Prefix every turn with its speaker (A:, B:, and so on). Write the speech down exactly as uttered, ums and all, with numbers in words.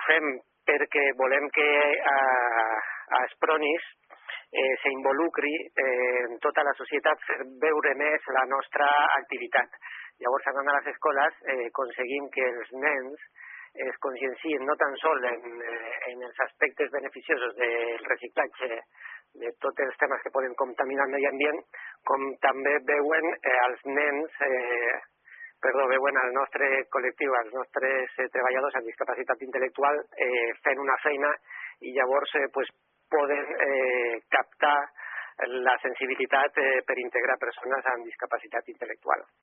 A: fem perquè volem que a, a Espronis eh, s'involucri eh, en tota la societat per veure més la nostra activitat. Llavors, anant a les escoles, eh, aconseguim que els nens es consciencien no tan sols en, eh, en els aspectes beneficiosos del reciclatge de tots els temes que poden contaminar el medi ambient, com també veuen eh, els nens, eh, perdó, veuen el nostre col·lectiu, els nostres eh, treballadors amb discapacitat intel·lectual eh, fent una feina i llavors eh, pues, poden eh, captar la sensibilitat eh, per integrar persones amb discapacitat intel·lectual.